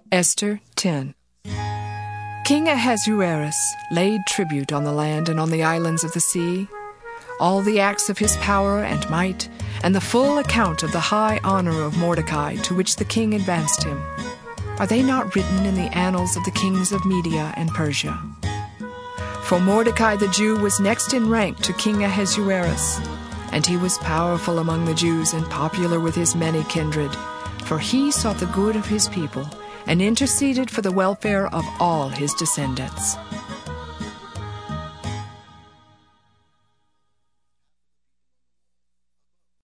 Esther 10. King Ahasuerus laid tribute on the land and on the islands of the sea. All the acts of his power and might, and the full account of the high honor of Mordecai to which the king advanced him, are they not written in the annals of the kings of Media and Persia? For Mordecai the Jew was next in rank to King Ahasuerus, and he was powerful among the Jews and popular with his many kindred, for he sought the good of his people and interceded for the welfare of all his descendants.